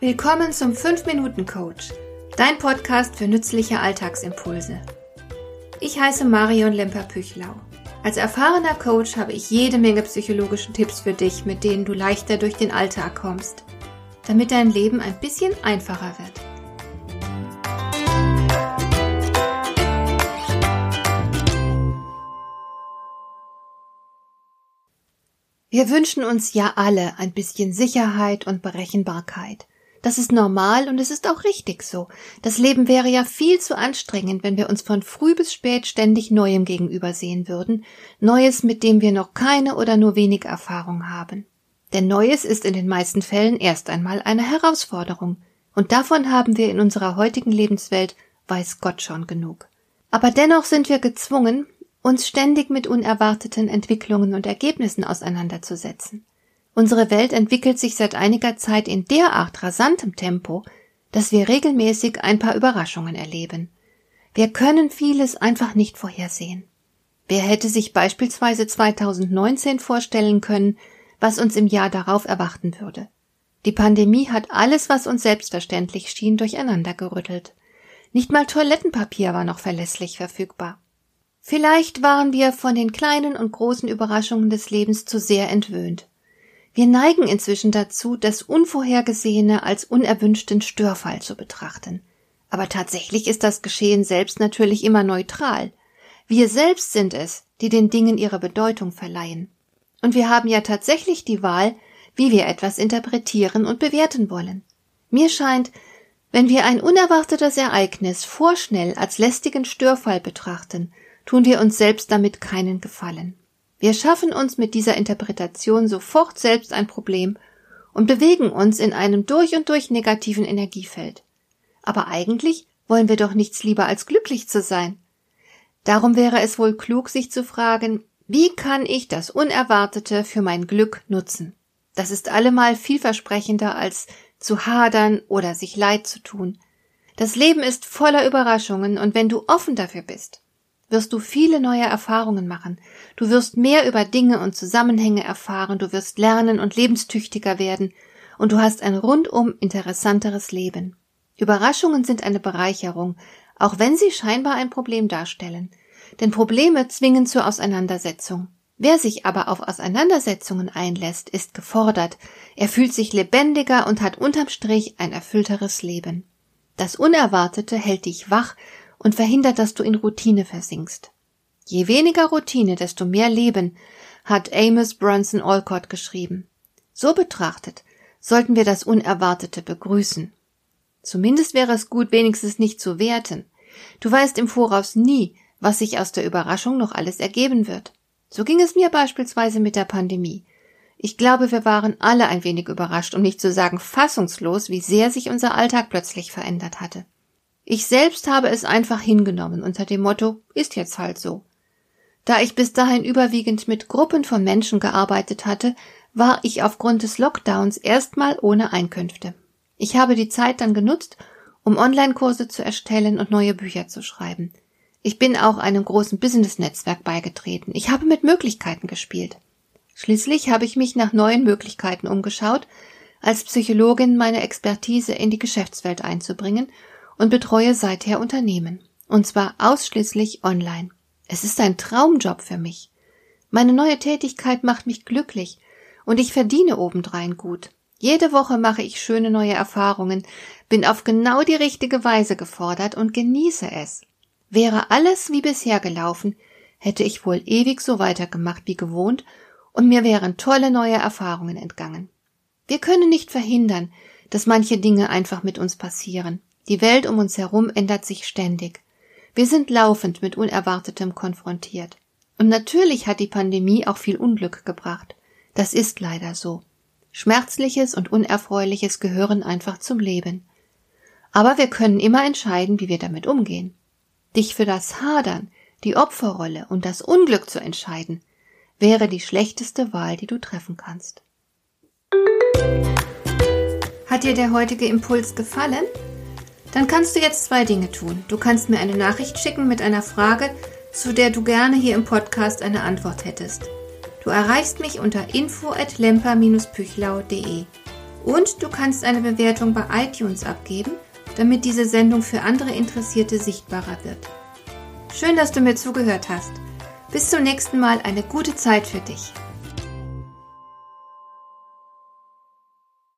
Willkommen zum 5-Minuten-Coach, dein Podcast für nützliche Alltagsimpulse. Ich heiße Marion Lemper-Püchlau. Als erfahrener Coach habe ich jede Menge psychologische Tipps für dich, mit denen du leichter durch den Alltag kommst, damit dein Leben ein bisschen einfacher wird. Wir wünschen uns ja alle ein bisschen Sicherheit und Berechenbarkeit. Das ist normal und es ist auch richtig so. Das Leben wäre ja viel zu anstrengend, wenn wir uns von früh bis spät ständig Neuem gegenübersehen würden. Neues, mit dem wir noch keine oder nur wenig Erfahrung haben. Denn Neues ist in den meisten Fällen erst einmal eine Herausforderung. Und davon haben wir in unserer heutigen Lebenswelt, weiß Gott, schon genug. Aber dennoch sind wir gezwungen, uns ständig mit unerwarteten Entwicklungen und Ergebnissen auseinanderzusetzen. Unsere Welt entwickelt sich seit einiger Zeit in derart rasantem Tempo, dass wir regelmäßig ein paar Überraschungen erleben. Wir können vieles einfach nicht vorhersehen. Wer hätte sich beispielsweise 2019 vorstellen können, was uns im Jahr darauf erwarten würde? Die Pandemie hat alles, was uns selbstverständlich schien, durcheinandergerüttelt. Nicht mal Toilettenpapier war noch verlässlich verfügbar. Vielleicht waren wir von den kleinen und großen Überraschungen des Lebens zu sehr entwöhnt. Wir neigen inzwischen dazu, das Unvorhergesehene als unerwünschten Störfall zu betrachten. Aber tatsächlich ist das Geschehen selbst natürlich immer neutral. Wir selbst sind es, die den Dingen ihre Bedeutung verleihen. Und wir haben ja tatsächlich die Wahl, wie wir etwas interpretieren und bewerten wollen. Mir scheint, wenn wir ein unerwartetes Ereignis vorschnell als lästigen Störfall betrachten, tun wir uns selbst damit keinen Gefallen. Wir schaffen uns mit dieser Interpretation sofort selbst ein Problem und bewegen uns in einem durch und durch negativen Energiefeld. Aber eigentlich wollen wir doch nichts lieber als glücklich zu sein. Darum wäre es wohl klug, sich zu fragen, wie kann ich das Unerwartete für mein Glück nutzen? Das ist allemal vielversprechender als zu hadern oder sich leid zu tun. Das Leben ist voller Überraschungen und wenn du offen dafür bist, wirst du viele neue Erfahrungen machen. Du wirst mehr über Dinge und Zusammenhänge erfahren, du wirst lernen und lebenstüchtiger werden und du hast ein rundum interessanteres Leben. Überraschungen sind eine Bereicherung, auch wenn sie scheinbar ein Problem darstellen. Denn Probleme zwingen zur Auseinandersetzung. Wer sich aber auf Auseinandersetzungen einlässt, ist gefordert. Er fühlt sich lebendiger und hat unterm Strich ein erfüllteres Leben. Das Unerwartete hält dich wach und verhindert, dass du in Routine versinkst. Je weniger Routine, desto mehr Leben, hat Amos Bronson Alcott geschrieben. So betrachtet sollten wir das Unerwartete begrüßen. Zumindest wäre es gut, wenigstens nicht zu werten. Du weißt im Voraus nie, was sich aus der Überraschung noch alles ergeben wird. So ging es mir beispielsweise mit der Pandemie. Ich glaube, wir waren alle ein wenig überrascht, um nicht zu sagen fassungslos, wie sehr sich unser Alltag plötzlich verändert hatte. Ich selbst habe es einfach hingenommen unter dem Motto, ist jetzt halt so. Da ich bis dahin überwiegend mit Gruppen von Menschen gearbeitet hatte, war ich aufgrund des Lockdowns erstmal ohne Einkünfte. Ich habe die Zeit dann genutzt, um Online-Kurse zu erstellen und neue Bücher zu schreiben. Ich bin auch einem großen Business-Netzwerk beigetreten. Ich habe mit Möglichkeiten gespielt. Schließlich habe ich mich nach neuen Möglichkeiten umgeschaut, als Psychologin meine Expertise in die Geschäftswelt einzubringen und betreue seither Unternehmen. Und zwar ausschließlich online. Es ist ein Traumjob für mich. Meine neue Tätigkeit macht mich glücklich und ich verdiene obendrein gut. Jede Woche mache ich schöne neue Erfahrungen, bin auf genau die richtige Weise gefordert und genieße es. Wäre alles wie bisher gelaufen, hätte ich wohl ewig so weitergemacht wie gewohnt und mir wären tolle neue Erfahrungen entgangen. Wir können nicht verhindern, dass manche Dinge einfach mit uns passieren. Die Welt um uns herum ändert sich ständig. Wir sind laufend mit Unerwartetem konfrontiert. Und natürlich hat die Pandemie auch viel Unglück gebracht. Das ist leider so. Schmerzliches und Unerfreuliches gehören einfach zum Leben. Aber wir können immer entscheiden, wie wir damit umgehen. Dich für das Hadern, die Opferrolle und das Unglück zu entscheiden, wäre die schlechteste Wahl, die du treffen kannst. Hat dir der heutige Impuls gefallen? Dann kannst du jetzt 2 Dinge tun. Du kannst mir eine Nachricht schicken mit einer Frage, zu der du gerne hier im Podcast eine Antwort hättest. Du erreichst mich unter info@lemper-püchlau.de. Und du kannst eine Bewertung bei iTunes abgeben, damit diese Sendung für andere Interessierte sichtbarer wird. Schön, dass du mir zugehört hast. Bis zum nächsten Mal, eine gute Zeit für dich.